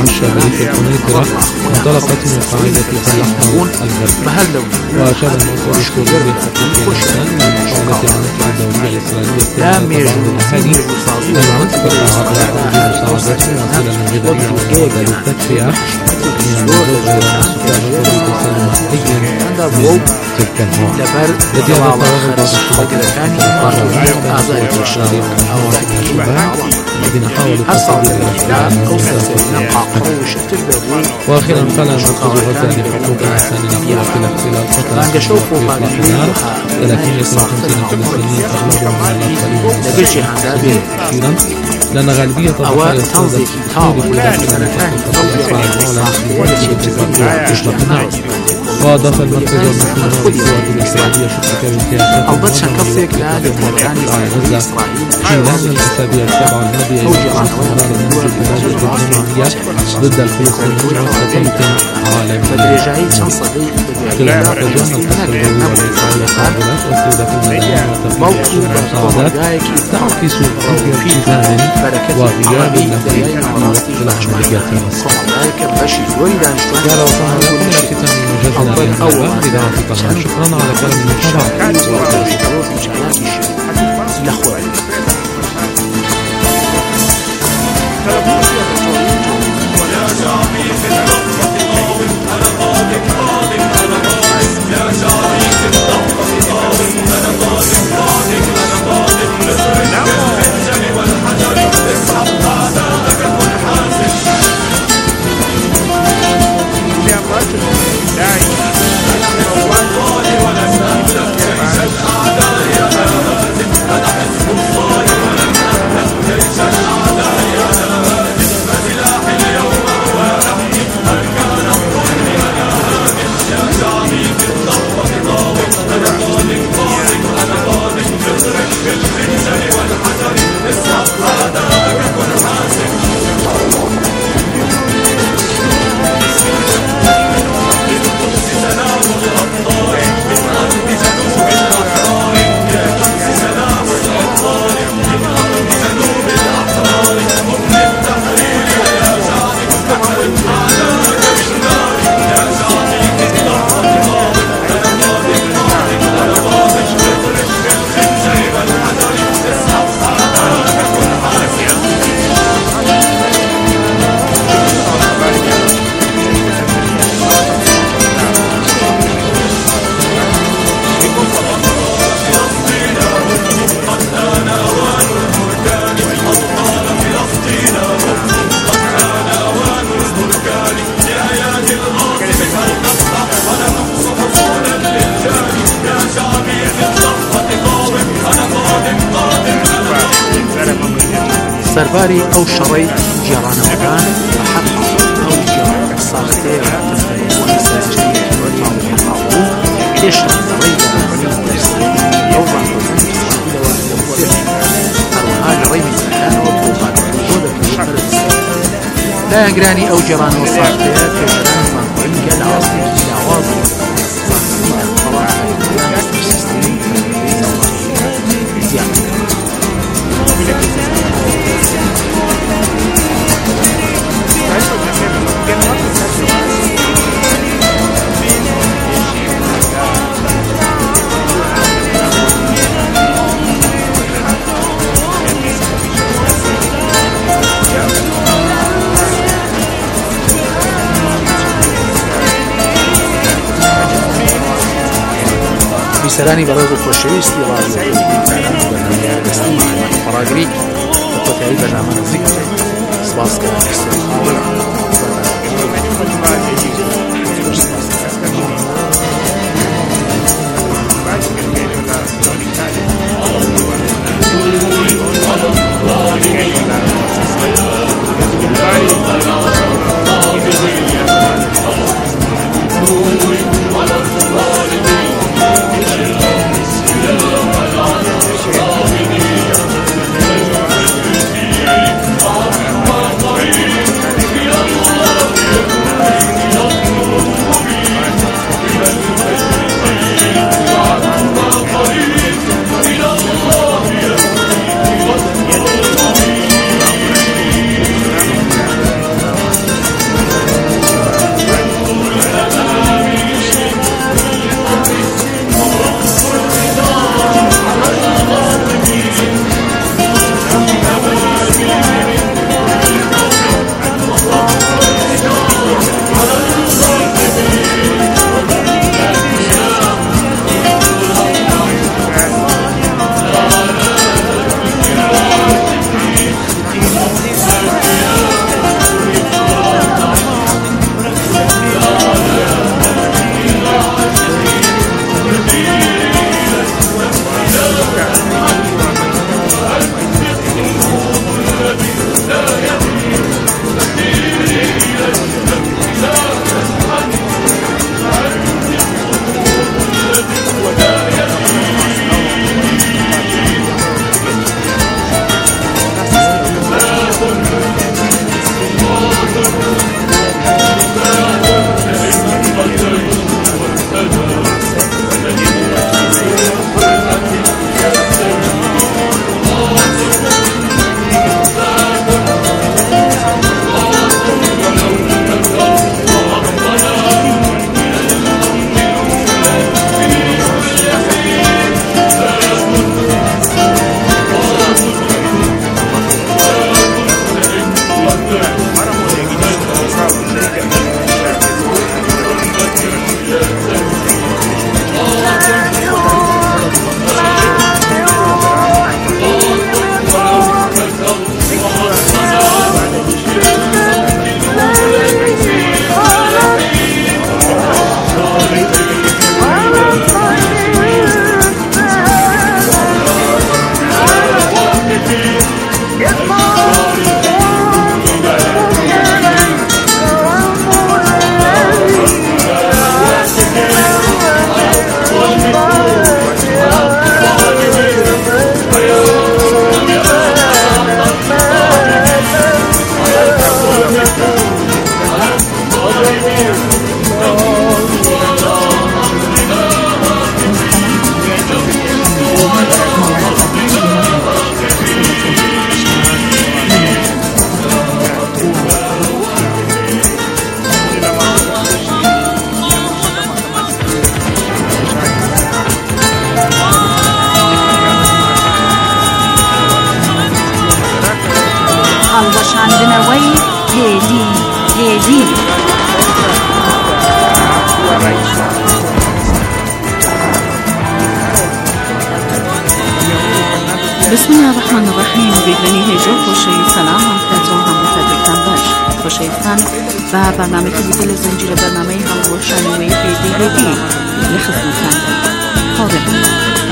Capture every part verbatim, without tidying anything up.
شريك القنيطرة انطلقت من قاعدة البحر الغربي وأشار المنصور السوري حقيقي الإنسان من محاولة عنف الدولية الإسرائيلية بعض الأهالي أن تنطلق عبر حدود مساعدة واصلة غذائية معدة للتدفئة من النظر غير السكان والإتصال محيي من تلك النوع التي أضاف بعض الشرطة الذين حاولوا تصدير واخيرا قال مركز غزة لحقوق الانسان يقول خلال فتره في الحرار ثلاثين وخمسين فلسطينيين اغلبهم من الاطفال اخيرا لأن غالبية الضحايا السوداء تولد داخل وأضاف المركز المسؤول عن القوات الإسرائيلية شبكة بانتهاكات على غزة خلال الأسابيع السبعة الماضية يجري استمرار الانتفاضات الجماعية ضد الفلسطينيين وستتم عالميا. خلال تجمع التسريبية والإسرائيلية قابلت وسيدة المدنية وتفكير المساعدات تعكس التزام وغياب النفي في العمليات المصرية. يا وصلنا لكم إلى ختام موجزنا في الأول إذاعة طهران. شكرا على كلام المتابعة. سەرباری ئەو شەڕەی جێڕانەوەکان بە حەق ئەو جێڕانە ساختەیە هێشتا ڕێی ئەو هەروەها لە ڕێی میزانەوە بۆ بۆ دایانگرانی ئەو جێڕانەوە ساختەیە پێشتران زانکۆیی لە ئاستی لاوازی سەرانی بەڕێز و خۆشەویستی ڕادیۆ بەرنامەیە دەستی فەراگری بە کۆتایی بەرنامە نزیک سپاسکەران هيجين. بسم الله الرحمن الرحیم. بیدنی هجو خوشی سلام هم کنزون هم متدرکتن باش خوشیستان و برنامه که دیگل زنجیر برنامه هم روشنوی پیدی هدی لخدمتن حاضر.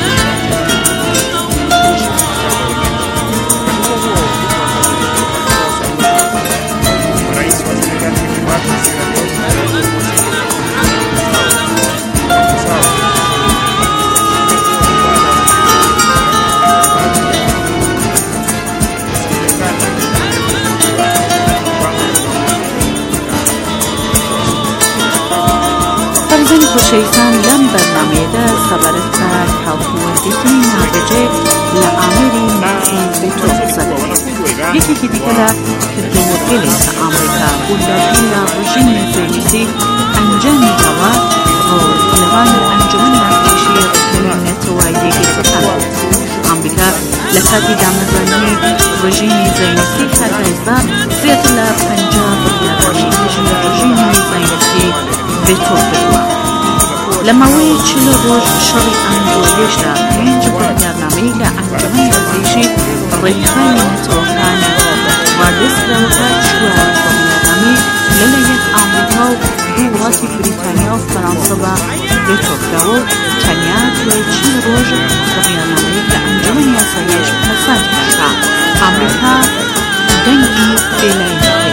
خوشیستان لم برنامه ده خبرت کالکوردیتی نابجه لعامری مارتین بیتو زده. یکی که دیگه کردو گلی که آمریکا بولداری رژیم زیلیسی انجامی دوا و لغان انجمن نفیشی رکن نتوایی گرفتن. آمریکا لکاتی دامزانی رژیم زیلیسی کتایزده زیاد لپنجاب یادانی رژیم زیلیسی بیتو بلوان. لما وی چلو روز شری انجولیش دا پنج برنامه‌ای لانجمن ورزشی ریخای متوقعان و دست روزات شوار برنامه‌ای للیت آمریکا و دولت بریتانیا و فرانسه و بیتوکراو تنیات و چل روز برنامه‌ای لانجمن یاسایش پسند کرد. آمریکا دنگی بلایی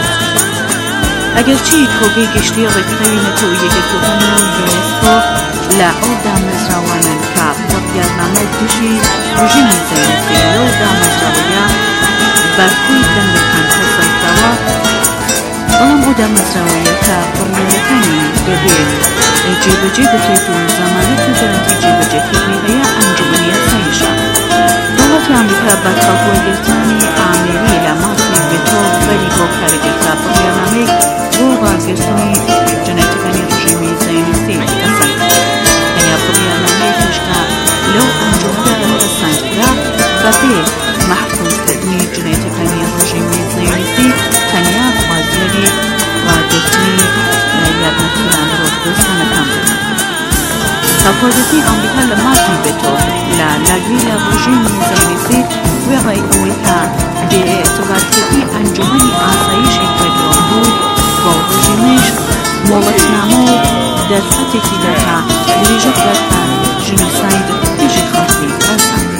اگرچه کوگی گشتی ریخای نتویی گفتن و یونسکو لعو دامزراوانن که برنامه دوشی رژیم زیلیسی لو دامزراویا برکوی دنگکان تصدیقوا بلام او دامزراویا که برنامه‌کانی ببین جیب جیب تیتو زمانت دولتی جیب جیب یا انجمنی سایشا دولت آمریکا با کالکوردیتانی آمری لاماسی بیتو ولی با کارگرتا برنامه و بازگرتنی جنتیکانی رژیمی زیلیسی اصلی یعنی برنامه کشتا لو انجمنی رسانگرا و به محکوم کردنی جنتیکانی رژیمی زیلیسی تنیا خوازیاری و گرتنی یادنکیان رو دوستان کم بودن. کالکوردیتی آمریکا لماسی بیتو للاگی رژیم زیلیسی و رای امریکا به اعتبار کردنی انجمنی آسایشی پیدا بود با رژیمش مولتنامه در سطحی دارها لیجت دارها جنوساید تیجی خاصی هستند.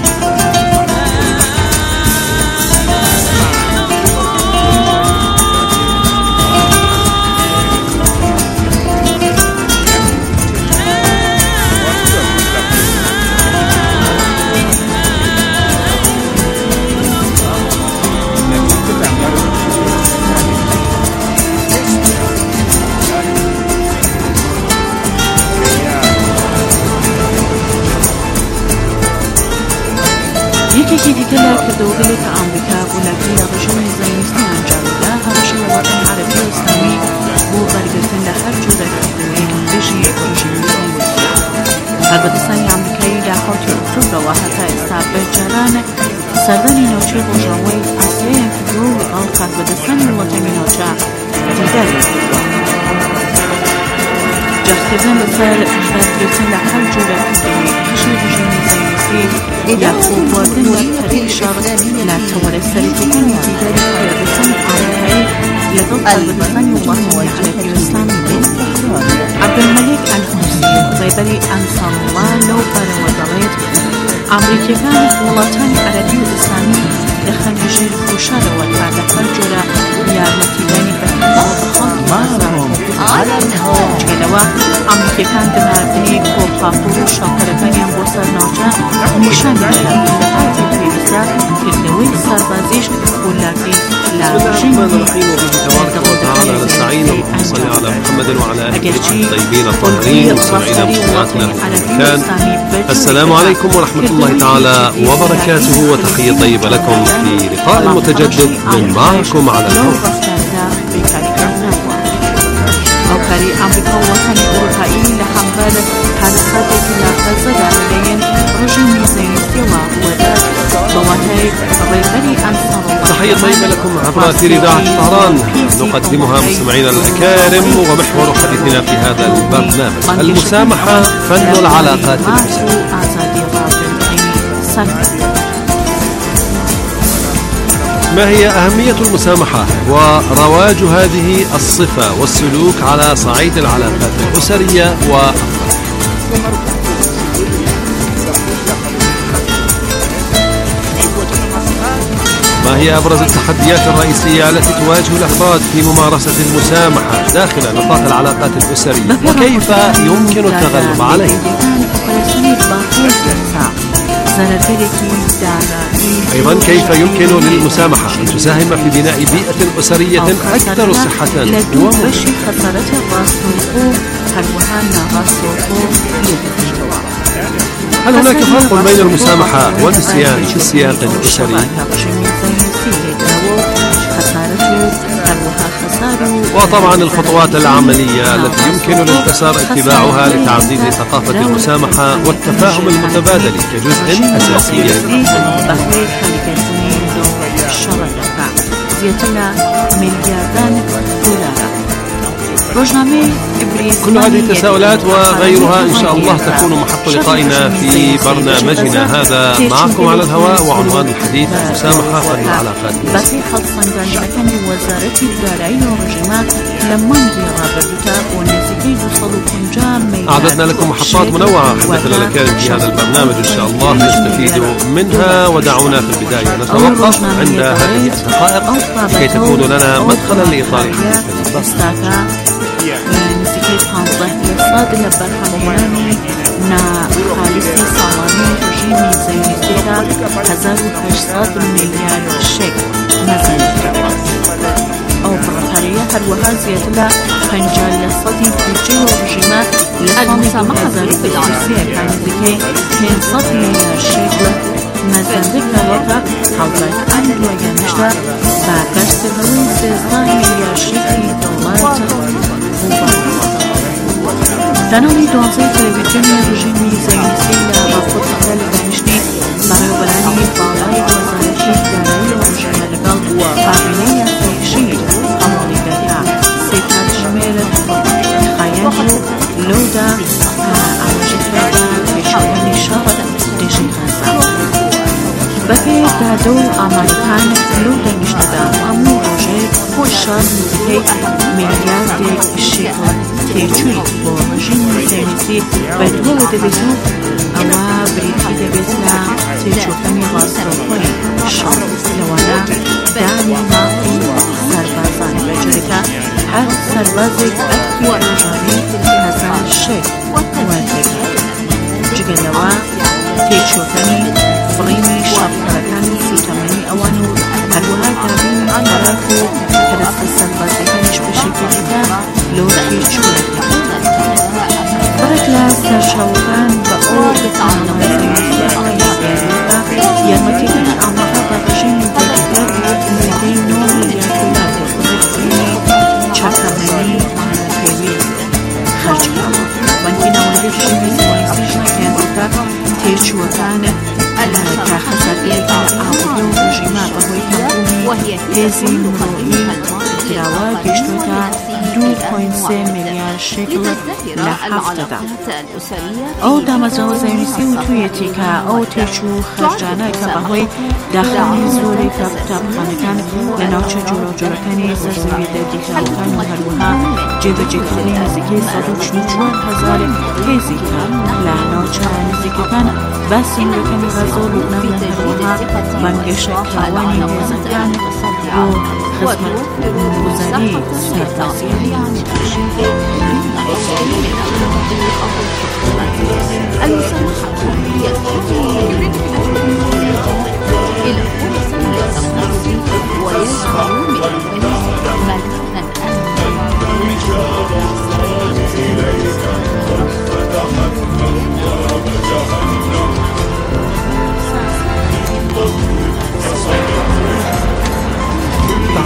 یکی دیگه که دوگلی که آمریکا بولدی رژیم زیلیسی انجام ده همیشه وطن عربی و اسلامی بو برگرتن لهر جوره که بشی رژیم زیلیسی البته آمریکایی در خاک اکتبر و حتی استعبه جران سردانی نوچه بوجاوی اصلی انفجو و آخر بدستانی وطن نوچه دیگری جختزن بسر برگرتن لهر جوره که بشی رژیم زیلیسی یا خوب بردن در طریق شاغل لطوال سریعتگان دیگری فرادستان آمریکایی لضد البدستان وطن عربی اسلامی بود. عبدالملک الحوثی رهبری انصار الله لو برآورد آمریکایان ولایت‌های عربی و اسلامی در خلیج خوشحال و تعداد جورا یارمتیدنی به چهلوا آمریکایان دنیای کوپاپور و شاکرگانی هم بسر ناچه نشان می‌دهند که بعضی پیروزا کردوی سربازیش ولادی لرژیم تعالى نستعين ونصلي على محمد وعلى آله الطيبين الطاهرين وسمعنا مسلماتنا في كان. السلام عليكم ورحمة الله تعالى وبركاته وتحية طيبة لكم في لقاء متجدد من معكم على الهواء. أوكاري أمريكا وطني أوروبائي لحمبال حركات الأخذ دارين رجيم زينيسي وهو بواتي غيبري أنصار الله تحية طيبة لكم عبر أثير إذاعة طهران نقدمها مستمعينا الأكارم، ومحور حديثنا في هذا البرنامج المسامحة فن العلاقات الأسرية. ما هي أهمية المسامحة ورواج هذه الصفة والسلوك على صعيد العلاقات الأسرية و ما هي أبرز التحديات الرئيسية التي تواجه الأفراد في ممارسة المسامحة داخل نطاق العلاقات الأسرية، وكيف يمكن التغلب عليها؟ أيضا كيف يمكن للمسامحة أن تساهم في بناء بيئة أسرية أكثر صحة هل هناك فرق بين المسامحة والنسيان في السياق الأسري؟ وطبعا الخطوات العملية التي يمكن للأسر اتباعها لتعزيز ثقافة المسامحة والتفاهم المتبادل كجزء أساسي. كل هذه التساؤلات وغيرها إن شاء الله تكون محط لقائنا في برنامجنا هذا. معكم على الهواء وعنوان الحديث المسامحة فن العلاقات. أعددنا لكم محطات منوعة حدثنا الأكارم في هذا البرنامج إن شاء الله نستفيد منها، ودعونا في البداية نتوقف عند هذه الدقائق لكي تكون لنا مدخلا لإطار حديثنا. نزیکی پانزده درصد لبرهمانی نا خالصی سالانه رژیم زیونیستی را هزار و هشتصد میلیارد شکل مزید أو برطانية هروها زيادة پنجاه درصد بودجه رژیم المسامحة بالعربية كان ذكي پانصد میلیارد شکل مزید لوطا حوالي عند ويانشتا برگشت روی سیزده میلیارد شکل دلار تناوی دوازده تلویزیون رژیمی زیونیستی را خود خلال دانشتی برای بلندی بالای گزارشی دارایی رژیم لگل قابلیه سیشی حوالی داریا سیتر جمیر خیلی لودا عوجی کرده پیشوانی شهر دیشی خزم بفی دادو آمریکان لودا مشتده امو روژه شهر نزدیکی میلیارد شکل تیچوی با رژیم زیونیستی بدو و دبیزو اما بریتی دبیزنا تیچوفنی غاصرفوی شام لوانا دانی ماقی سربازان بجرکا هر سربازی اکی رجامی هزار شک وردگی جگل لوا تیچوفنی فريمي شاب تركاني سيتمني أوانو هلوها دابين طرفو كرست السلبازي هنش بشكلها لو تيجوه بركلا سرشاوغان بأو بتعامل مزيزة يرمتين أعمالها برجين بكتاب مدين نوم مليار دولار ورديني شاكمني كيوي خرجها وانكينا ولد جيمي زيزي جنازتا تيجوغان كخسائر أعطوا رژیما بهوی کمبومی هزی نوعی دعوا گشتوتا دو پوینت سه میلیارد شکل لحفته او دامزو زیونیستی و توی تیکا او تیچو خرجانه که بهوی داخلی زوری کتاب خانکان لناوچه جورو جورکانی زرزوی دیکالکان و هلوها جیب جیکانی نزدیکی صد و چهل و چهار هزار هزی کان لناوچه نزدیکان بس این رکنی غزو لبنان هلوها بنگش کوانی هزکان و خدمت گذاری سرتاسیانی المسامحة هي يريد إلى فرص للتنظيم ويجعل من الناس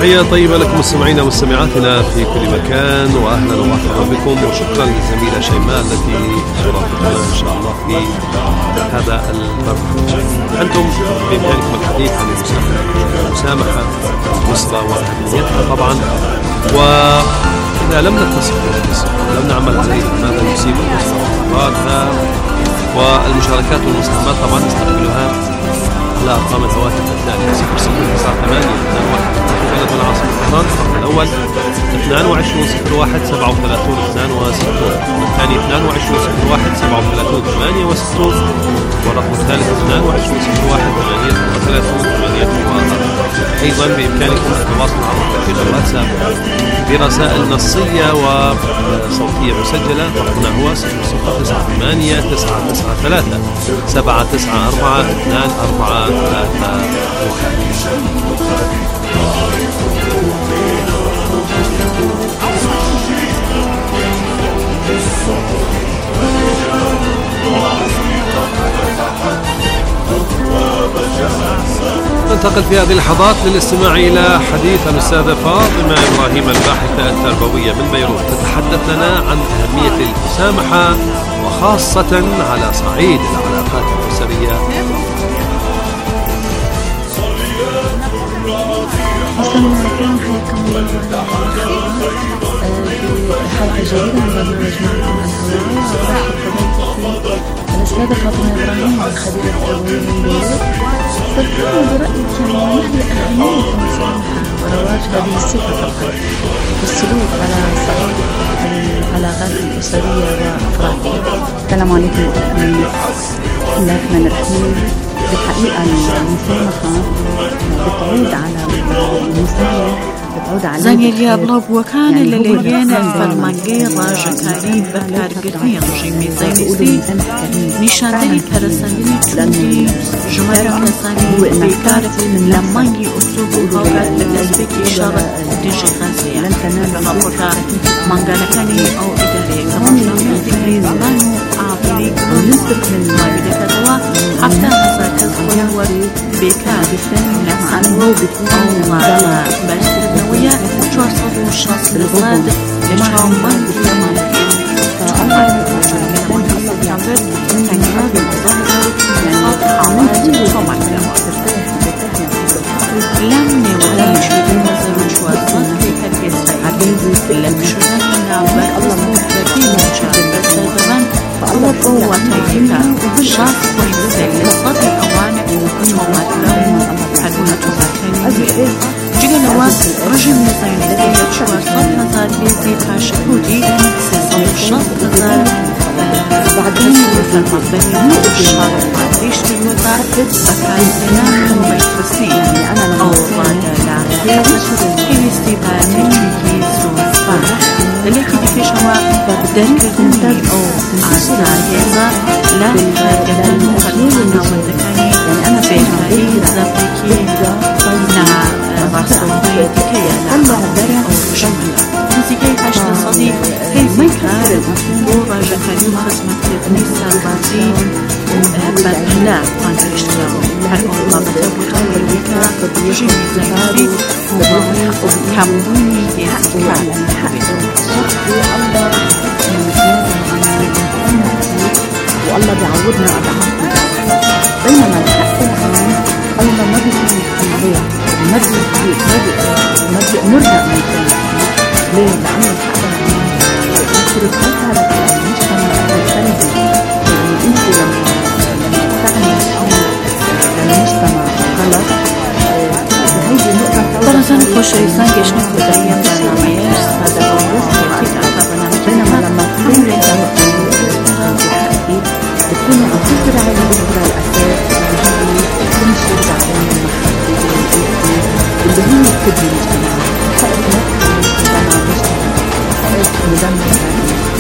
تحية طيبة لكم مستمعينا ومستمعاتنا في كل مكان، وأهلا ومرحبا بكم، وشكرا للزميلة شيماء التي ترافقنا إن شاء الله في هذا البرنامج. أنتم بإمكانكم الحديث عن المسامحة والأسرة وأهميتها طبعا، وإذا لم نتصل بالأسرة ولم نعمل عليه ماذا يصيب الأسرة وأفرادها، والمشاركات والمساهمات طبعا نستقبلها على أرقام الهواتف التالية: صفر صفر تسعة ثمانية اثنان واحد بلد العاصمة طهران، الرقم الأول اثنان وعشرين صفر واحد سبعة وثلاثين اثنان وستين، والثاني اثنان وعشرين صفر واحد سبعة وثلاثين ثمانية وستين، والرقم الثالث اثنان وعشرين صفر واحد ثمانية وثلاثين ثمانية وأربعين. أيضا بإمكانكم التواصل عبر تطبيق الواتساب برسائل نصية وصوتية مسجلة. رقمنا هو صفر صفر تسعة ثمانية تسعة تسعة ثلاثة سبعة تسعة أربعة اثنان أربعة ثلاثة واحد. ننتقل في هذه اللحظات للاستماع إلى حديث الأستاذة فاطمة إبراهيم الباحثة التربوية من بيروت، تتحدث لنا عن أهمية المسامحة وخاصة على صعيد العلاقات الأسرية. مستمعينا الكرام، حياكم الله في حلقة جديدة من برنامج معكم الهواء. برحب بضيفتي الأستاذة فاطمة إبراهيم الخبيرة التربوية من بيروت، تذكرنا برأيك يعني ما هي أهمية المسامحة ورواج هذه الصفة فقط والسلوك على صعيد العلاقات الأسرية وأفرادها. السلام عليكم. بسم الله الرحمن الرحيم. بالحقيقة المسامحة بتعود على المساهمة بتعود على زنی لیابلا بوکان للیان فرمانگی راجکاری بکارگرنی رژیمی زینیستی نشاندنی پرسندنی چونی جمعه کسانی بیکار لمانگی اصول قوات لدسبکی شرط دیجی غازیه رابطه منگالکانی او اداره کمانجان دیگری زمان و عابلی گروه مایده کدوا حفته هزار خویور بیکار لسان او برسل نوية شوارصد وشاص بالغاد لشعب مالك مالك فأنا من أصل يعبر تنقرب الظهر نقاط حوالي طمع لم نولي شوية المزر وشوارصد في كالكيس عبيد لم شوية نعبر الله مكتبين شعب السادران فألف وطيبك شاص ويمسل لصد أوانع وطمع لهم حلونا تبكني جينا رجل نظيم شوارصد هزار بيزي تاشكودي سيزون الشط هزار بعدين في المطبخ الشهر معديش تلوتا بكاي سنان وميترسين أو بعد العربية كي استيباتي تشيكي سوفا لكي دي شوا دركتني أو عسايزا لا تجدن خلقنا والدكاني في هذه الزبكي نا راسوي تكيا لا أو جملة موسيقى هشت صديق هي كار وراجع كريم خدمة النساء البازي وبلا عن الاشتراك هل الله بتبغى ويكا جيمي زينبي وكموني يسكال والله بيعودنا أضعافنا، بينما الحق العام الله ما بيكون عليه ما بيجي ما بيأمرنا من كل ليه؟ لأن الحق العام يصرف هذا المجتمع السلبي. يعني أنت لما لما تعمل أمر للمجتمع غلط هيدي النقطة ترى زن خوش إنسان يشنك بداية برنامج هذا هو بينما لما تكون بتكون عم تزرع البذرة الأساس اللي هي تنشر بعدين المحبة اللي هي تبني المجتمع. فإذا ما المجتمع مدمر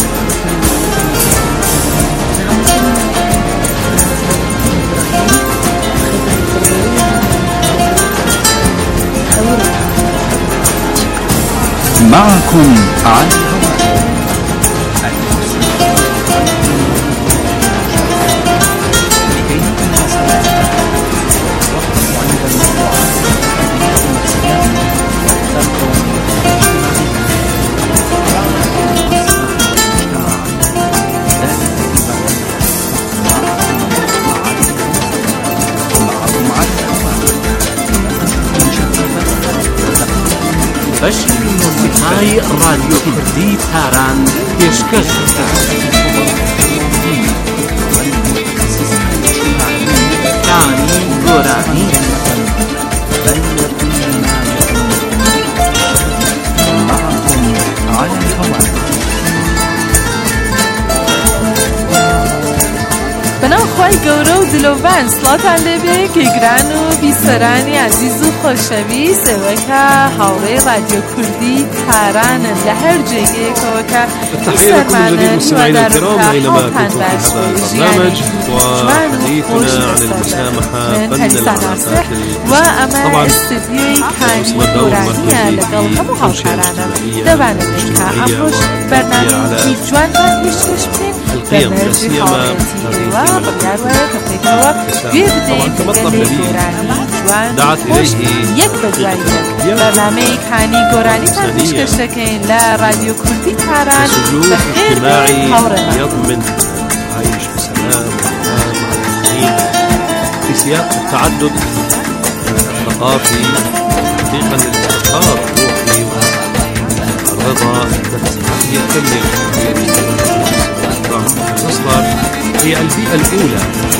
معكم على الهواء. برنامه‌های رادیو کوردی تاران پێشکەش کانی گۆرانی بەناوخوای گەورە و دلۆڤان سڵاتان لێبێ کێگران و بیسەرانی عزیز و خۆشەویست ئێوەکە هاوڕێی رادیۆ کوردی تارانن لە هەر جێگەیەکەوەکە بیسەرمانن هیوادارم کە حاڵتان باش برنامج وحديثنا عن المسامحة فن العلاقات وأما استديوي كاني قرانية لقل همو هاوكارانا دبانمين كا أمروش برنامج جوان ما بيشكش بكين القيم لا سيما دعت إليه برنامج كاني قراني تنشكش لكين لا راديو كردي تاران سلوك اجتماعي يضمن عيش بسلام وأمان مع الآخرين في سياق التعدد الثقافي حقيقة للاستقرار الروحي والرضا النفسي. هذه الكلمة تصدر هي البيئة الأولى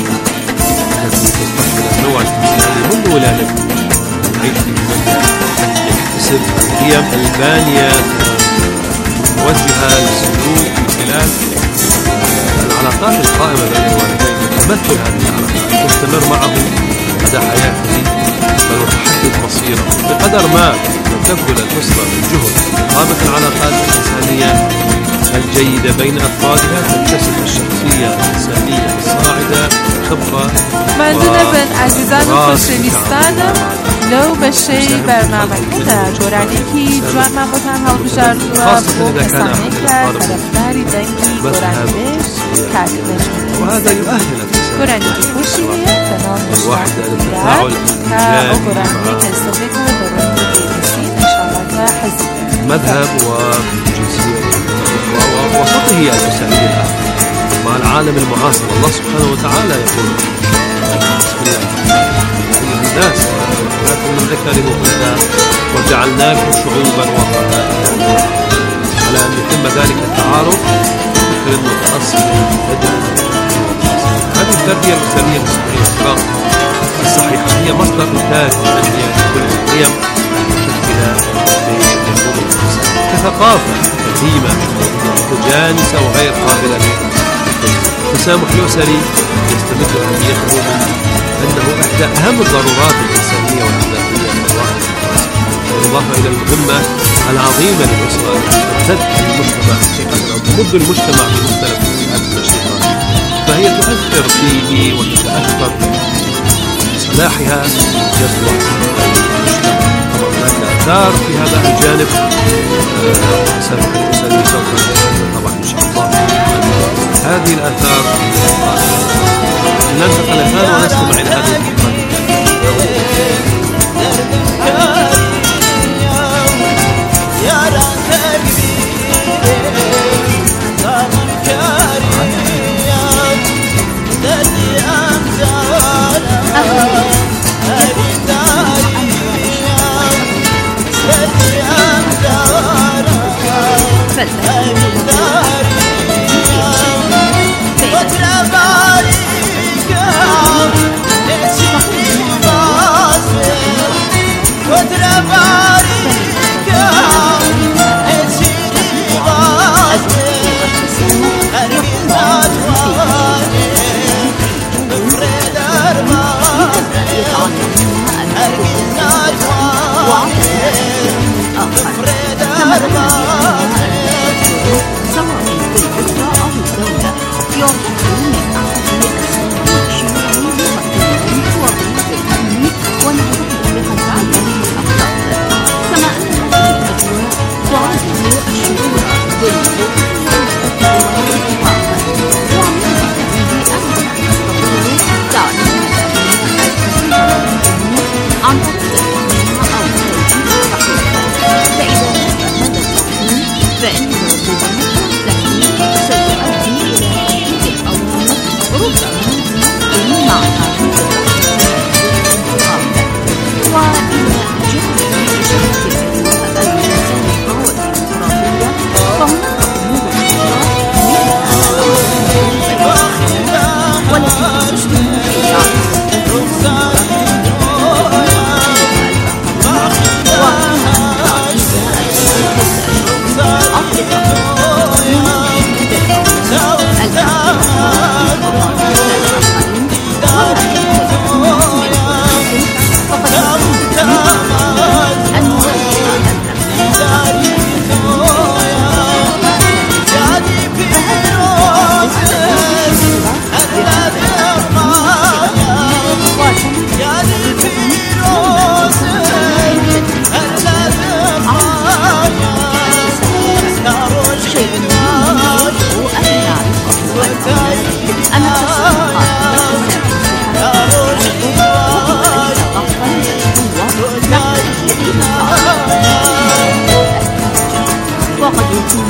التي تستقبل النوع الإنساني منذ ولادته يعيش في يكتسب القيم البانية موجهة للسلوك من خلال العلاقات القائمة بين الوالدين. تمثل هذه العلاقات تستمر معه مدى حياته بل وتحدد مصيره. بقدر ما تبذل الأسرة من جهد إقامة العلاقات الإنسانية الجيدة بين أفرادها تكتسب الشخصية الإنسانية الصاعدة خبرة. مندوبة بن عزیزان و خوشویستانم لو بشه برنامه کتا گۆرانێکی جوانمان بۆتان هەڵبژاردووە بۆ کەسانێک کە طرفداری دەنگی گۆرانیبێژ کاتبێژ وهذا يؤهل گۆرانێکی خۆشی هەیە بەناو مشتاق کە ئەو گۆرانەی کە ئێستاێکەوە دەڕۆن بێنووسین ئینشاءالله کە حەزی مذهب وجنسية ووسطه المسائل الآخر مع العالم المعاصر. الله سبحانه وتعالى يقول بسم الله أيها الناس خلقناكم من ذكر وأنثى وجعلناكم شعوبا وقبائل على أن يتم ذلك التعارف فكر متأصل بدل. هذه التربية الإسلامية الإسلامية الصحيحة هي مصدر إنتاج التنمية لكل القيم المشكلة كثقافة قديمة متجانسة وغير قابلة للتسامح الأسري يستمد أهميته من أنه إحدى أهم الضرورات الإنسانية والأخلاقية للواحد بالإضافة إلى المهمة العظيمة للأسرة التي تمد المجتمع أو تمد المجتمع بمختلف هذه النشاطات، فهي تؤثر فيه وتتأثر بصلاحها يصلح المجتمع. هناك آثار في هذا الجانب سابق الأسري سوف طبعا إن شاء الله هذه الآثار ننتقل الآن ونستمع إلى هذه المقالة.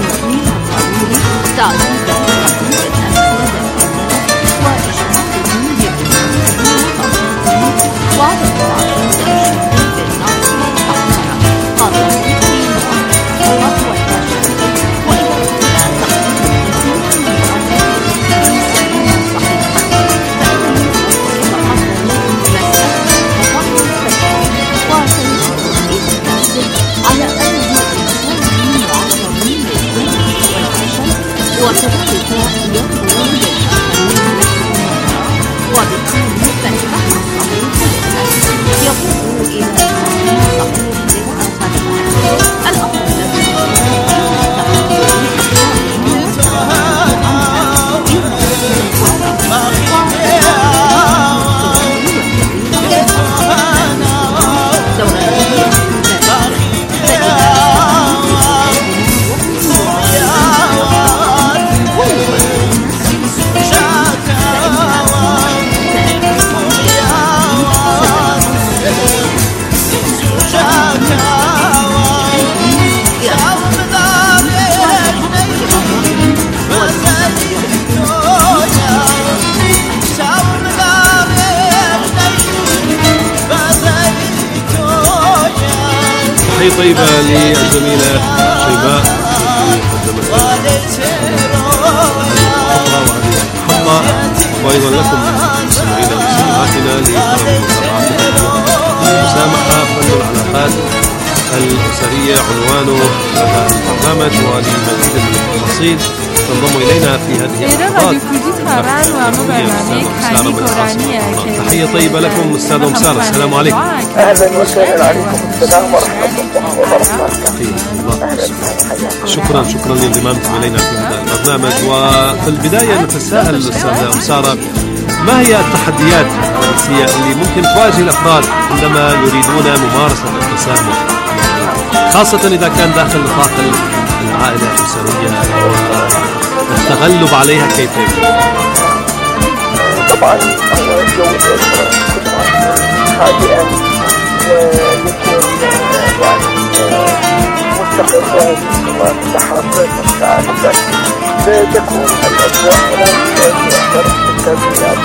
من الضروري تعزيز تحديد الأمثلة الفنية وإشراكهم بمناسبة الأنشطة وعدم تعزيز الشمول بالناصية الأكثر قابلة للمواقف وهو الفشل وإذا كان تقديم كثير من الأمثلة سليما صحيحا فإن يتحضر مسألة تفاعل الفشل وسيشير الإنسان على أنه إنسان معرضين للزلل والفشل وكذلك يقوم بالآخرين وبالتالي فالفهم الصحيح للناس يقود إلى فهم صحيح للآخرين الأمر الذي تحية طيبة للزميلة شيماء الحلقة، وأيضا لكم مستمعينا ومستمعاتنا لطلب المسامحة فن العلاقات الأسرية عنوانه هذا البرنامج، ولمزيد من التفاصيل تنضم إلينا في هذه الحلقات تحية طيبة لكم أستاذ أم سارة. السلام عليكم. أهلا وسهلا عليكم. السلام ورحمة الله وبركاته. شكرا شكرا لانضمامكم إلينا في هذا البرنامج. وفي البداية نتساءل أستاذ أم سارة، ما هي التحديات الرئيسية اللي ممكن تواجه الأفراد عندما يريدون ممارسة التسامح، خاصة إذا كان داخل نطاق العائلة الأسرية والتغلب عليها كيف يكون؟ طبعا الجو الأسرة هادئا ويكون يعني مستقر ومتحرك متعالجا، فتكون الأجواء مناسبة للتربيات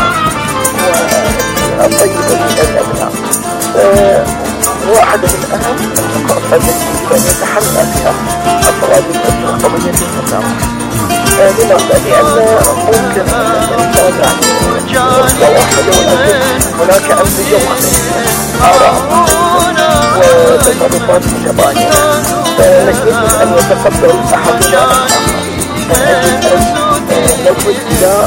والطيبة للأبناء. واحدة من أهم النقاط التي يتحلى بها أفراد الأسرة قضية التسامح. لماذا؟ لأن ممكن الإنسان يعني يوحد ولكن هناك أنسجة مختلفة، آراء وتصرفات متباينة، فيجب أن يتقبل أحدنا الآخر. نوصل إلى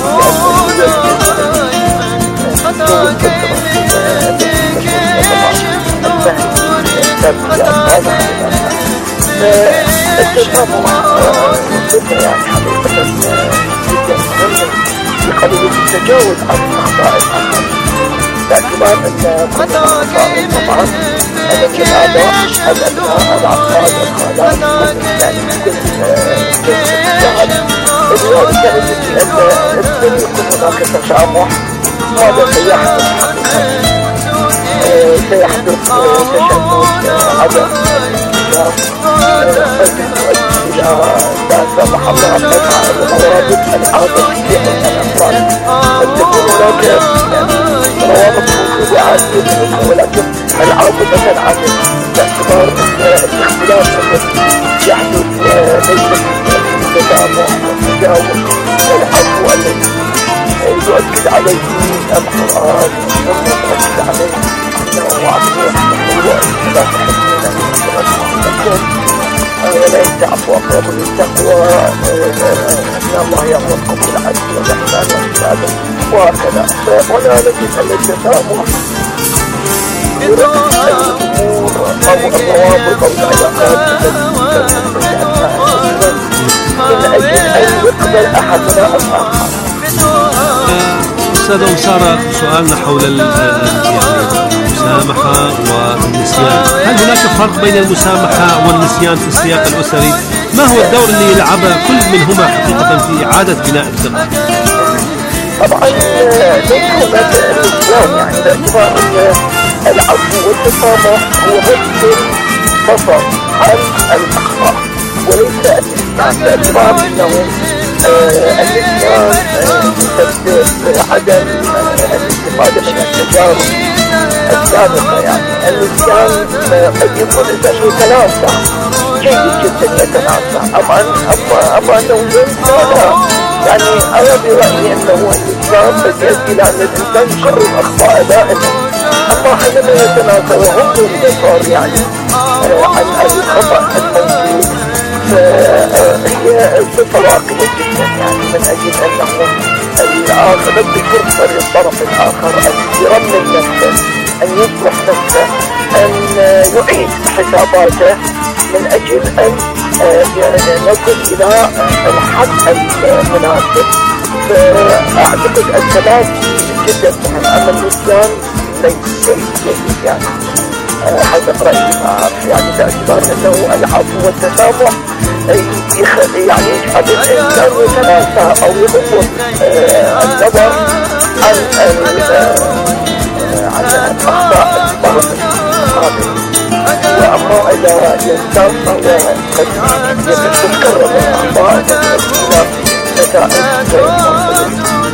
التسامح يعني حقيقة جدا مهم في قضية التجاوز عن أخطاء الآخرين، باعتبار أن كل الأخطاء طبعا التي الآباء الأبناء الأطفال الخالات يعني كل لذلك نجد أن لن يكون هناك تسامح. ماذا سيحدث حقيقة؟ سيحدث تشتت، عدم إذا سمح الله الموارد العاطفية بين الأفراد، قد تكون هناك روابط موجودة عادية، ولكن العاطفة عن باعتبار الاختلاف الذي يحدث ليس التسامح والتجاوز والعفو الذي يؤكد عليه القرآن ويؤكد عليه أنه عفو هو اختلاف ولا تعفو أقرب للتقوى، إن الله يأمركم بالعدل والإحسان والإحسان وهكذا. فهنا نجد أن التسامح يركز الأمور أو الروابط أو العلاقات من أجل أن يقبل أحدنا الآخر. أستاذ أم سارة، سؤالنا حول المسامحة والنسيان، هل هناك فرق بين المسامحة والنسيان في السياق الأسري؟ ما هو الدور اللي يلعبه كل منهما حقيقة في إعادة بناء الثقة؟ طبعا ليس هناك نسيان، يعني باعتبار العفو والتسامح هو رد بصر عن الأخطاء، وليس النسيان، باعتبار أنه النسيان يسبب عدم الاستفادة من التجارب السابقة. يعني النسيان قد يكون له ثلاثة جيد جدا يتناسى، أما أما أنه لا، يعني أنا برأيي أنه النسيان قد يؤدي إلى أن الإنسان يكرر الأخطاء دائما، أما حينما يتناسى وهم ينتصر يعني عن الخطأ الموجود فهي صفة راقية جدا، يعني من أجل أنه الآخر بدي فرصة للطرف الآخر أن يرمم نفسه، أن يصلح نفسه، أن يعيد حساباته من أجل أن نصل إلى الحد المناسب. فأعتقد التلافي جدا مهم، أما النسيان ليس جيد يعني حسب رأيي، يعني باعتبار أنه العفو والتسامح يعني يجعل الإنسان يتناسى أو يغض النظر عن عن الأخطاء الماضية. وأما إذا الإنسان قد يتكرر الأخطاء إلى نتائج.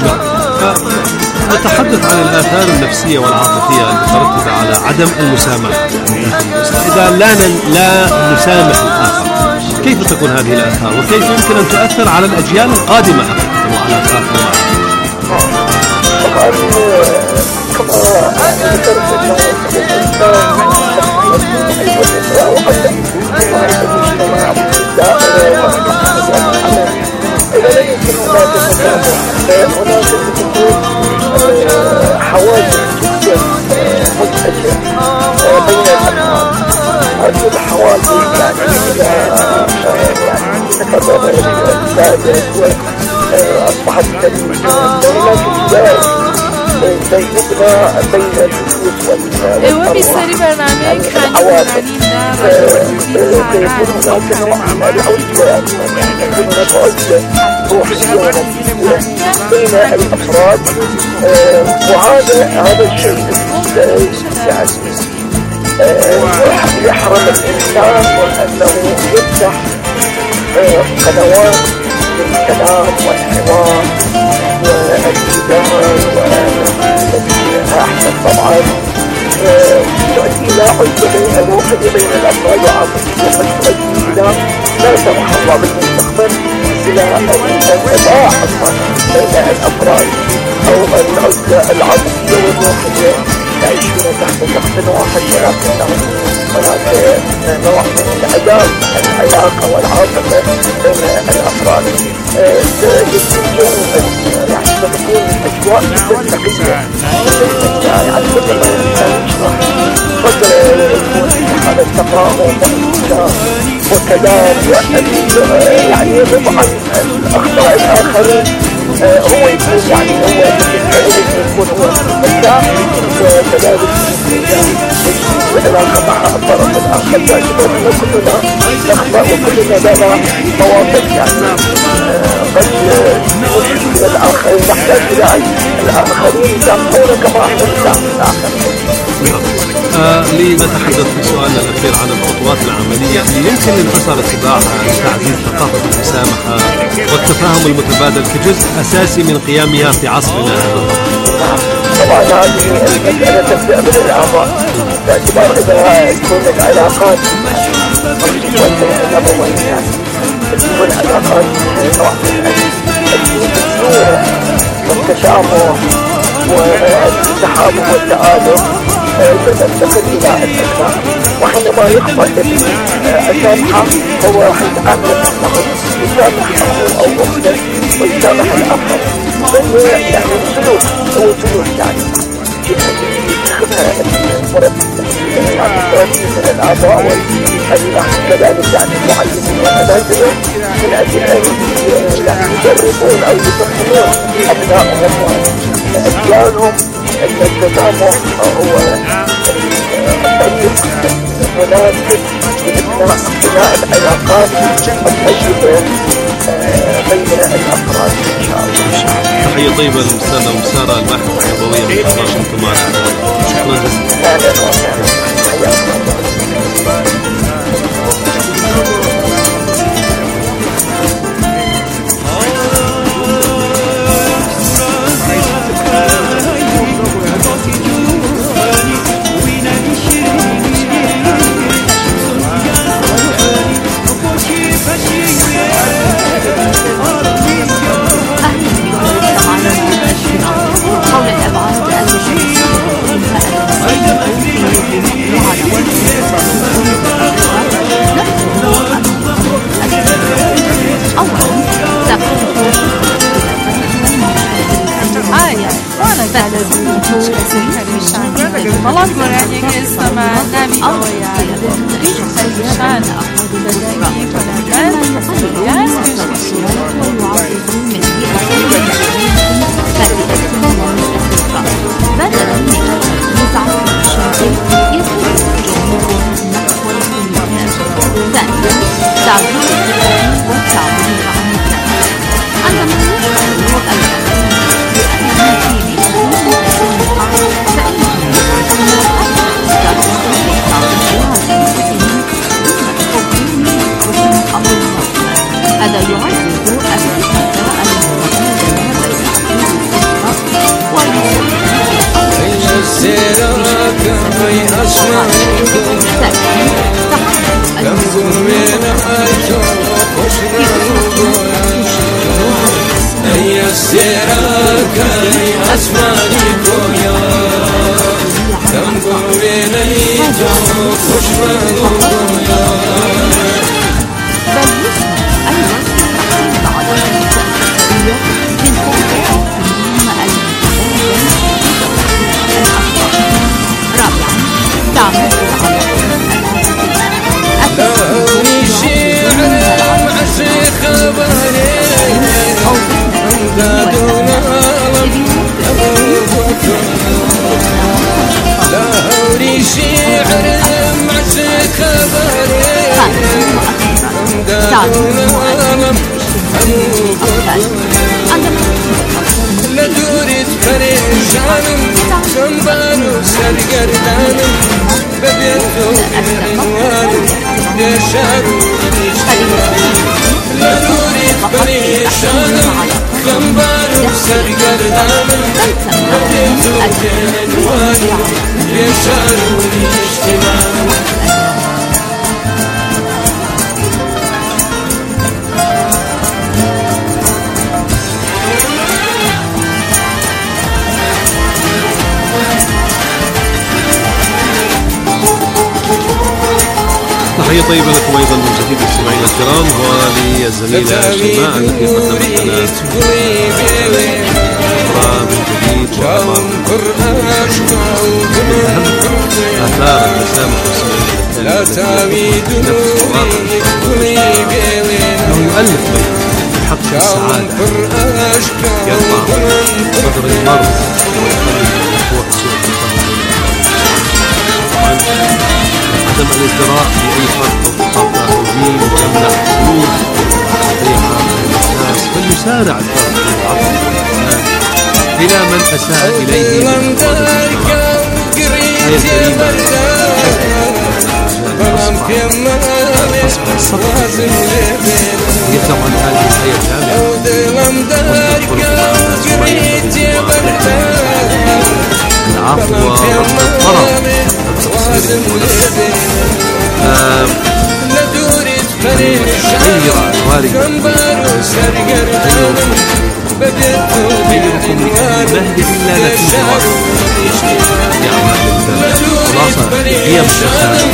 نتحدث عن الآثار النفسية والعاطفية المترتبة على عدم المسامحة. إذا لا لا نسامح الآخر كيف تكون هذه الآثار، وكيف يمكن أن تؤثر على الأجيال القادمة حقيقة وعلى آثارها؟ طبعا كما ذكرت أنه الإنسان إذا لم يكن هناك تسامح هناك تكون حواجز جدا مزعجة بين الأفراد. هذه الحواجز يعني يعني تكررت زادت وأصبحت كبيرة، ولكن سيبقى بين الفلوس والأمراض. وبالتالي برنامج كان يعنين سيكون هناك نوع من العزلة، سيكون هناك عزلة روحية ونفسية بين الأفراد، وهذا هذا الشيء يعني يحرم الإنسان أنه يفتح قنوات للكلام والحوار والجدال والأحسن طبعا تؤدي إلى عزلة روحية بين الأفراد وعاطفية، تؤدي إلى لا سمح الله بالمستقبل إلى انقطاع بين الأفراد أو العزلة العاطفية والروحية، يعيشون تحت سقف واحد ولكنهم هناك نوع من انعدام العلاقة والعاطفة بين الأفراد. يكون يعني ستكون أجواء جدا ثقيلة، يعني كل ما الإنسان يشرح فترة يكون في حالة تفاهم وكلام يعني يضم عن الأخطاء الآخرين، هو يكون يعني هو يكون هو مرتاح، وكذلك العلاقة مع الطرف الآخر باعتبار أنه كلنا نخطأ وكلنا لنا مواقف يعني قد نوصل إلى الآخرين، نحتاج إلى الآخرين يسامحون كما احنا نسامح الآخرين. لنتحدث في سؤالنا الأخير عن الخطوات العملية اللي يمكن للأسر اتباعها لتعزيز ثقافة المسامحة والتفاهم المتبادل كجزء أساسي من قيامها في عصرنا هذا. طبعا هذه المسألة تبدأ من الآباء، باعتبار إذا تكون العلاقات والنبوية تكون علاقات نوع من السرور والتشابه والتحابب والتآلف تنتقل إلى الأخلاق، وحينما يخطأ السامحة هو راح يتعلم أنه يسامح أخوه أو أخته ويسامح الآخر، فهو يعني سلوك هو سلوك يعني يتخذها المربي يعني المربي من الآباء والأهل كذلك يعني المعلمين والأساتذة من أجل أن يعني يدربون أو يفهمون أبنائهم وأجيالهم أن التسامح هو الطريق المناسب لبناء العلاقات الطيبة بين الأفراد إن شاء الله. تحية طيبة للأستاذة مسارة الباحثة التربوية من الله كنتم معنا. شكرا جزيلا. بەڵام گۆرانێک ئێستەما ناوی ئەوەیە شان بەدەنگی بەلەندەن یاس پێشکەشی بدلا من نزعة المشاكل يتجه الجمهور نحو البنيان. ثانيا تعبير الذكر والتعبير عن الذات. عندما يشعر الأمر بأنه في هذا يعزز الاتفاق تحية طيبة لكم أيضا من جديد مستمعينا الكرام وللزميلة شيماء التي قدمت لنا من جديد وأخبار من أهم آثار التسامح والسلام نفس الواقع أنه يؤلف بحق السعادة يرفع قدر المرء ويخلي الوقوع سوء عدم الازدراء بأي فرق أو خطأ أو دين تمنع حدود طريقة الناس بل يسارع الفرق بالعفو والإحسان إلى من أساء إليه من آية كريمة يبدأ عن هذه الآية العفو والطرف غير أحوالكم غيركم مهد إلا نتيجة خلاصة قيم التسامح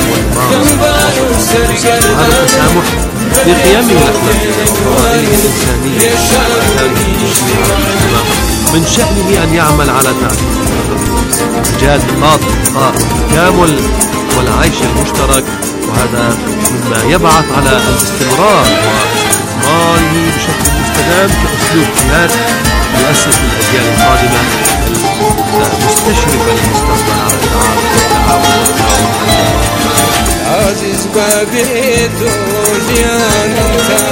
وهذا التسامح لقيامه الأخلاقية وقوانينه الإنسانية وأحكامه التشريعية من شأنه أن يعمل على تعزيز إيجاد نقاط التقاء والتكامل والعيش المشترك، وهذا مما يبعث على الاستمرار واستثماره بشكل مستدام كأسلوب حياة يؤسس للأجيال القادمة المستشرفة للمستقبل على التعاون والتعاون. عزيز بابيتو جيانتا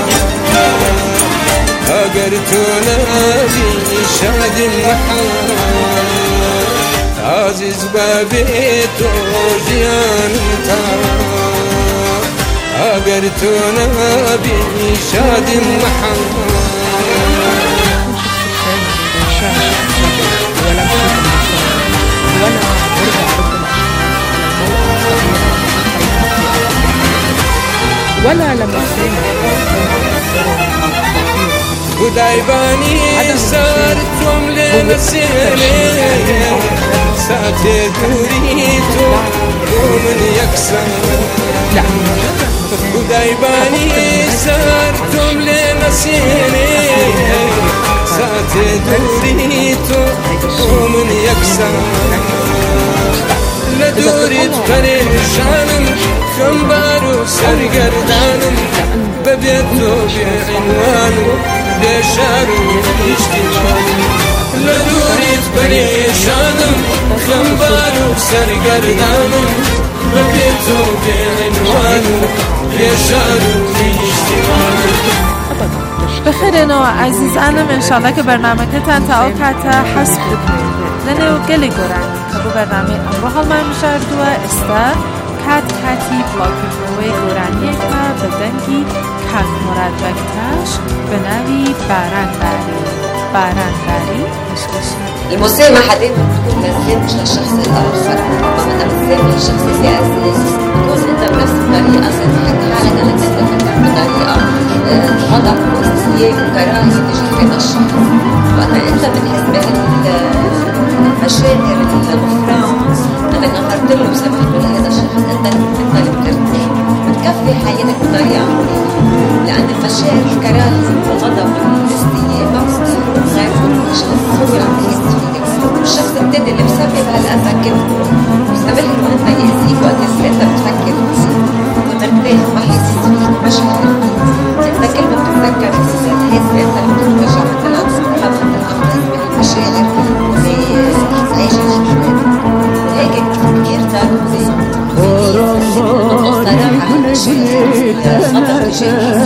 أقرتونا بشاد المحال عزيز بابيتو جيانتا أقرتونا بشاد المحال ولا لما ودايباني صارتهم لنسيني ساتي دوريتو ومن يكسر ودايباني صارتهم لنسيني ساتي دوريتو ومن يكسر لدوريت پریشانم خمبار و سرگردانم ببیتو بعنوانم بشار و اجتماعم لدوريت پریشانم خمبار و سرگردانم ببیتو بعنوانم بشار و اجتماعم. بخیر نو عزیزانم انشالله که برنامه کتن تا اوقات حسب بکنید لنه و گلی گرن که بو برنامه امرو حال من مشاردوه استا کات کاتی بلاکی نوی گرانیه که بدنگی کات مراد بکتاش بناوی باران باری باران باری مشکشی المسامحة دايما تكون لازم مش للشخص الآخر ومن المسامح للشخص اللي أذاك تكون أنت بنفس الطريقة سامحك حالك أنك تفكر بطريقة غضب واستياء وكراهية تجاه هذا الشخص وأن أنت بتحس بالمشاعر الغفران أنك غفرت له وسامحت له هذا الشخص أنت أنت بترتاح بتكفي حياتك بطريقة مريحة لأن المشاعر الكراهية والغضب والاستياء ما بتصير غير شخص هو عم يحس فيك الشخص التاني اللي بسبب هالأذى كله بسبب له أنت يأذيك وقت اللي أنت بتفكر فيه ومرتاح وما حاسس فيك مشاعر أنت كل ما بتتذكر تحس أنت لما تتوجع مثلا لما تتأخذ من المشاعر زي عيشة هيك كثير ضروري الصراحة هذا الشيء غضب تجاه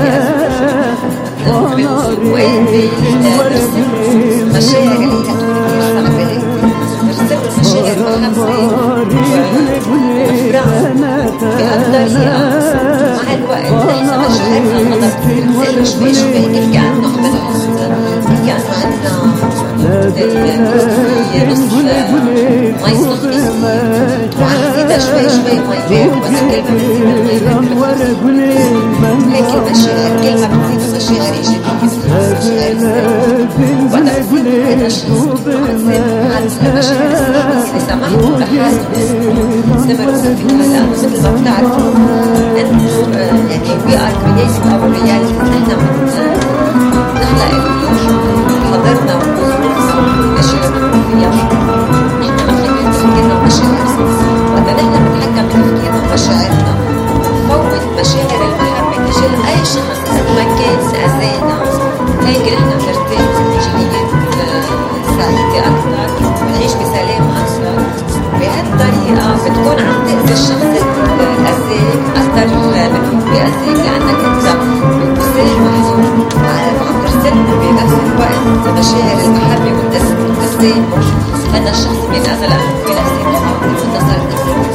وين بيرسم مشاعر اللي هتكون صعبة يرسم المشاعر محبة وفرح بهالطريقة مع الوقت احنا مشاعرنا الغضب بتنزل شوي شوي نحكي عن نخبة الحزن نحكي عن عنا نص ما يصلح وعزيدة شوي شوي ما يبيع بس كلمة بتزيد هيك المشاعر كلمة بتزيد المشاعر إيجابية وأنا بقول هذا الشخص عن المشاعر اللي سمحت بحاله استمروا في هلا مثل ما بتعرفوا إنه يعني we are creating our reality نحن نخلق حضرنا مشاعرنا فيها نحن مخلوقين تفكيرنا ومشاعرنا وإذا نحن بنتحكم بتفكيرنا ومشاعرنا نفوت مشاعر المحبة تجاه أي شخص ما كان أذانا هيك نحن بنرتاح ونعيش حياة سعيدة أكثر ونعيش بسلام أكثر بهالطريقة بتكون عم تأذي الشخص اللي أذاك أكثر من هو بأذاك لأنك أنت بتسامح وعم ترسل بنفس الوقت مشاعر المحبة والتسامح هذا الشخص بينعزل عنك بنفسك وأنت صرت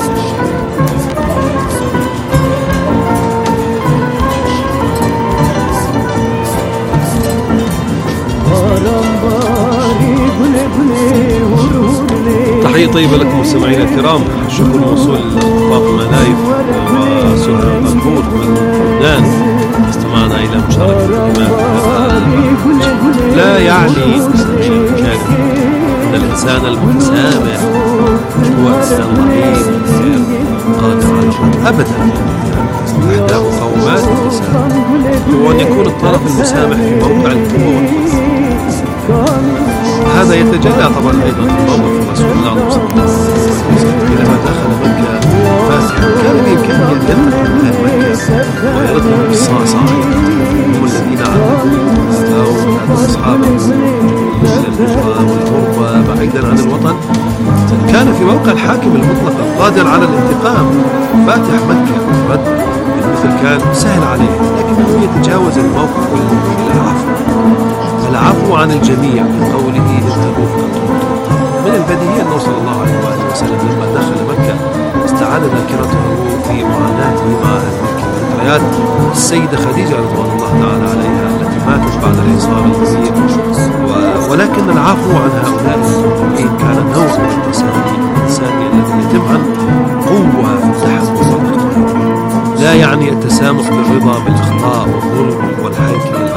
تحية طيبة لكم مستمعينا الكرام. شكر موصول فاطمة نايف وسهى مقبول من لبنان استمعنا إلى مشاركة الإمام. لا يعني مشاهد أن الإنسان المتسامح هو إنسان ضعيف غير قادر على الجهد أبدا. أهداف وقومات الإنسان هو أن يكون الطرف المسامح في موقع القوة والقوة. هذا يتجلى طبعا أيضا في موقف رسول الله صلى الله عليه وسلم حينما دخل مكة فاتحا كان بإمكانه أن يدخل أهل مكة ويردهم بالصاصعين هم الذين عرفوا أو أصحابه من الهجرة والغربة بعيدا عن الوطن. كان في موقع الحاكم المطلق القادر على الانتقام فاتح مكة رد بالمثل كان سهل عليه لكنه يتجاوز الموقف والعفو العفو عن الجميع من قوله اذهبوا فأنتم. من البديهي أنه صلى الله عليه وآله وسلم لما دخل مكة استعاد ذاكرته في معاناته مع أهل مكة وذكريات السيدة خديجة رضوان الله تعالى عليها التي ماتت بعد الإصابة الكبير ولكن العفو عن هؤلاء المؤمنين كان نوع من التسامح الإنساني الذي يتم عن قوة في التحمل والإقدام. لا يعني التسامح بالرضا بالإخطاء والظلم والهيك للآخر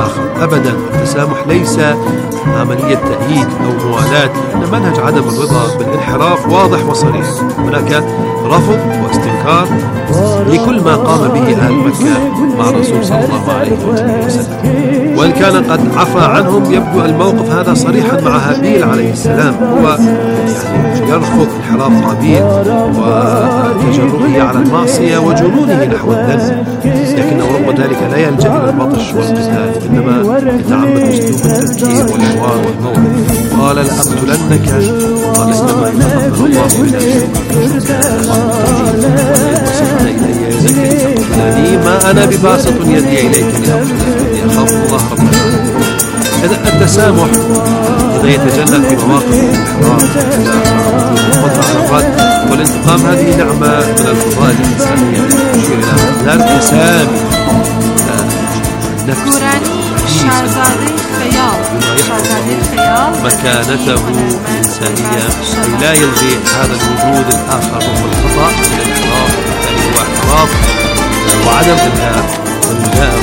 أبدا. التسامح ليس عملية تأييد أو موالاة، إن منهج عدم الرضا بالانحراف واضح وصريح. هناك رفض واستنكار لكل ما قام به أهل مكة مع الرسول صلى الله عليه وسلم، وإن كان قد عفى عنهم يبدو الموقف هذا صريحا مع هابيل عليه السلام. هو يعني يرفض انحراف قابيل وتجرؤه على المعصية وجنونه نحو الذنب، لكنه رغم ذلك لا يلجأ إلى البطش والقتال، إنما يتعمد أسلوب التذكير والحوار والموعظة. قال لأقتلنك، قال إنما يتقبل الله من المتقين، ما أنا بباسط يدي إليك لأقتلك، أخاف الله رب العالمين. إذا التسامح إذا يتجلى في مواقف الانحراف والفضل على الرد والانتقام، هذه نعمة من الفضائل الإنسانية تشير إلى ذلك تسامي النفس مكانته الإنسانية، أي لا يلغي هذا الوجود الآخر وهو الخطأ من الانحراف، يعني هو انحراف وعدم إلغاء الإنسانية.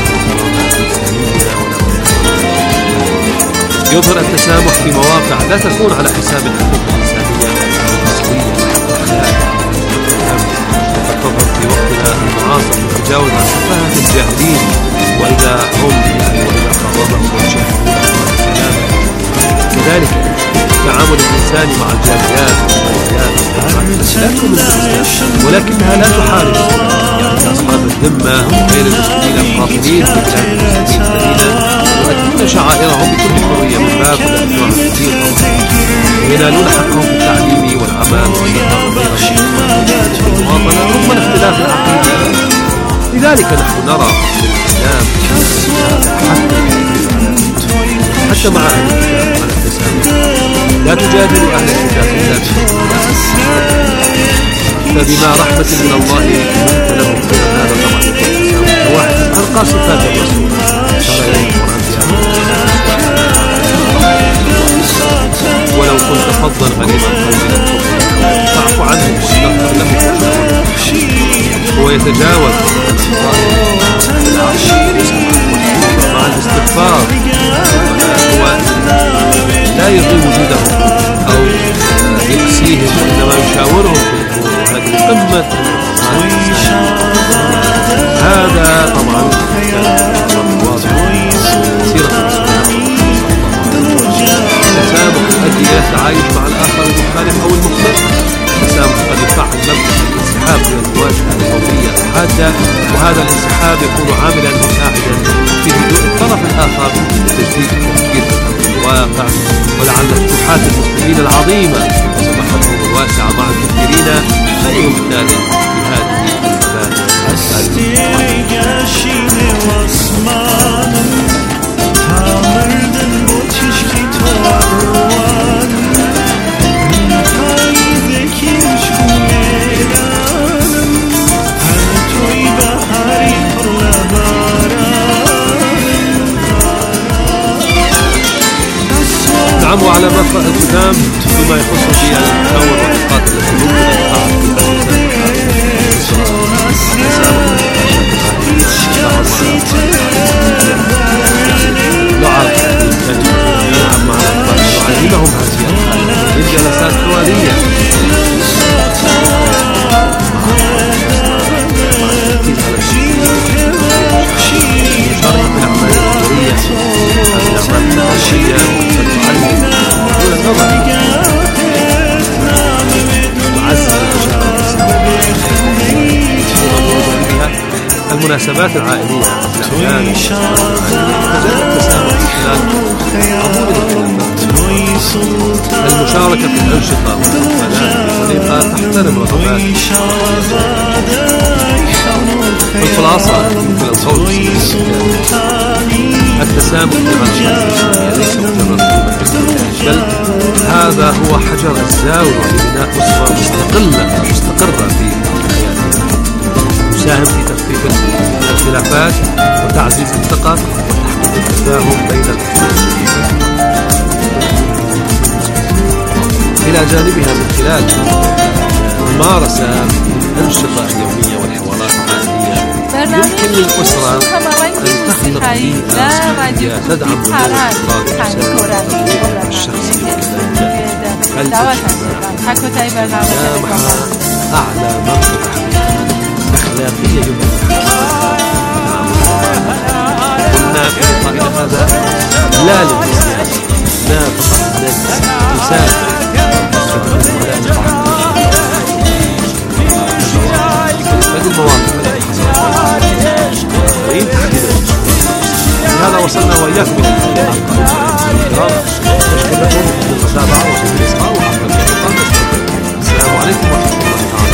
يظهر التسامح في مواقع لا تكون على حساب الحقوق الإنسانية والمصرية والأخلاق والأمن. قد تظهر في وقتنا المعاصر تتجاوز عن سفاهة الجاهلين، وإذا هم يعني وإذا تضرروا وشهدوا السلام. كذلك التعامل الإنساني مع الجاليات والماليات ولكنها لا تحارب، يعني أصحاب الذمة هم غير المسلمين القاطنين في بلاد المسلمين الذين يؤدون شعائرهم بكل حرية من باب الأنواع الكثير وينالون حقهم في التعليم والعمل والمواطنة رغم اختلاف العقيدة. لذلك نحن نرى في الإسلام حتى مع أهل الكتاب على التسامح، لا تجادل أهل الكتاب إلا فبما رحمة من الله كنت لهم في هذا طبعا التسامح. واحد ألقى صفات الرسول ولو كنت فظا غليظ القلب فاعف عنه واستغفر له. هو يتجاوز مع الاستغفار، هو لا يلغي وجودهم أو يقسيهم وإنما يشاورهم في الأمور، وهذه قمة هذا طبعا سيرة التسامح يؤدي إلى التعايش مع الآخر المختلف أو المختلف. التسامح قد يفعل مبدأ الانسحاب من المواجهة القوية الحادة، وهذا الانسحاب يكون عاملا مساعدا في هدوء الطرف الآخر وتجديد التفكير في الواقع، ولعل فتوحات المسلمين العظيمة وسماحتهم الواسعة مع الكثيرين خير مثال في هذه المبادئ. نعم، وعلى مرفأ الختام فيما يخص في المحاور والنقاط التي يمكن أن تقع لعب نلعب مع الأطفال نعلمهم هذه الحالة للجلسات حوارية مشاركة بالأعمال الدورية الأعمال التنشية والتعلم دون النظر تعزز المناسبات العائلية الأحيان تجد التسامح المشاركة في الأنشطة والحفلات بطريقة تحترم رغبات الخلاصة من القول التسامح ليس مجرد بل هذا هو حجر الزاوية لبناء أسرة مستقلة مستقرة في حياتنا، يساهم في تخفيف الخلافات وتعزيز الثقة وتحقيق التفاهم بين الأفراد. إلى جانبها من خلال ممارسة الأنشطة اليومية والحوارات العائلية يمكن للأسرة موسیقایی لا رادیو کردی تران تنگ گرانی الشخصية دعوة حكوا تاي برنامج أعلى مرتبة أخلاقية يمكن كنا في لقائنا هذا لا للنسيان لا فقط للإنسان هذه المواقف التي حصلت هذا وصلنا وإياكم إلى الحلقة الكرام نشكر لكم المتابعة وسبيل الإصغاء وحفل الحلقة. السلام عليكم ورحمة الله تعالى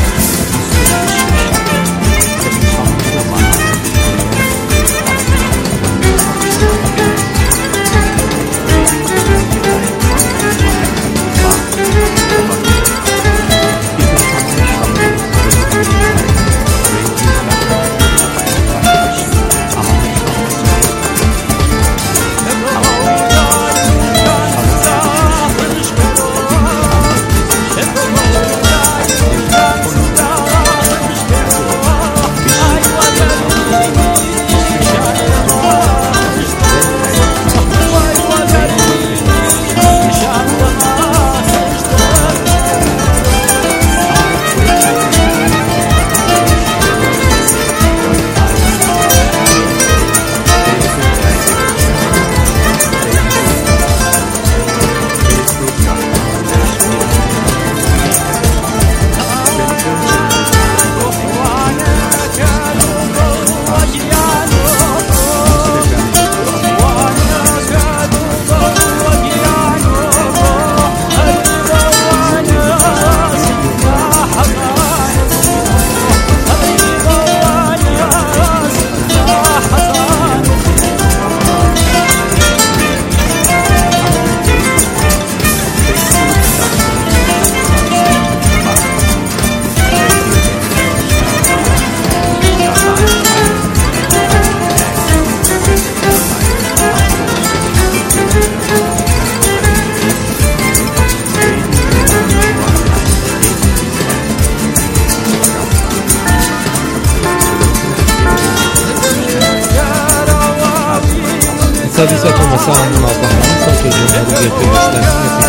السادسة مساء من الظهر صوت الجمهورية الإسلامية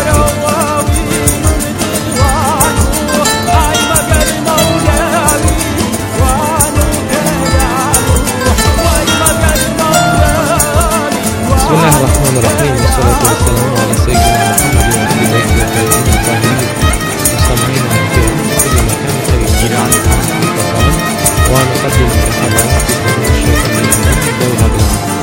بسم الله الرحمن الرحيم والصلاة والسلام على سيدنا محمد وعلى آله الطاهرين الطاهرين مستمعين في كل مكان في إيران ونقدم المحاضرات في الشيخ الإمام الدولة بالعام.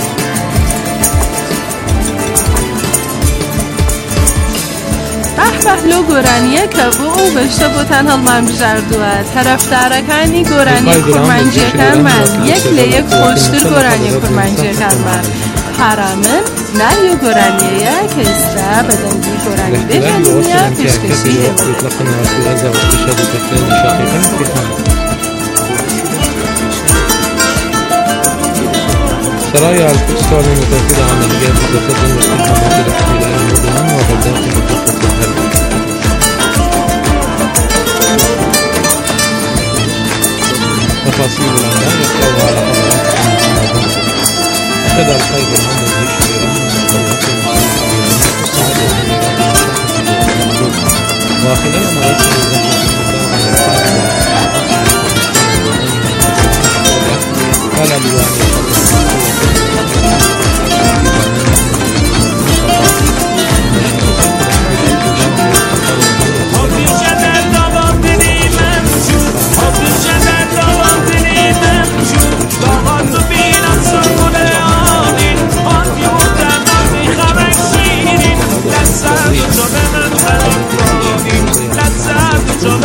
بەحلۆ گۆرانیە کە بۆ ئەو بەشتە بۆتان هەڵمان بژاردووە تەرەفدارەکانی گۆرانی کورمانجیەکانمان یەک لە یەک خۆشتر گۆرانی کورمانجیەکانمان حرامن ناوی گۆرانیەیە کە ئێستا بە دەنگی گۆرانی بێجانیا پێشکەشی سرايا الفصال المتوفرة عن الجهات تقدم واستخدامات الاحتلال المدن وغلدات مخطط الهرب. تفاصيل الأمر يحتوى على حضراتكم المساعدة كذا الخير العمر للشيران ومطلعات المساعدة وخلال مراسم الزحمة قال الوالي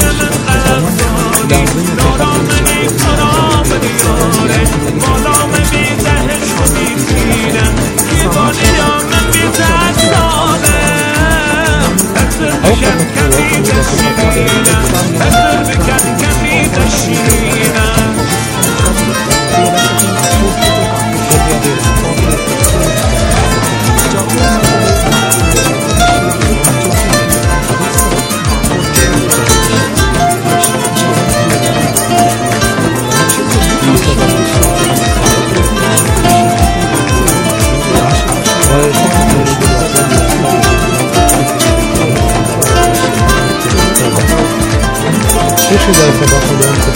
مدام شو ذا صباح اليوم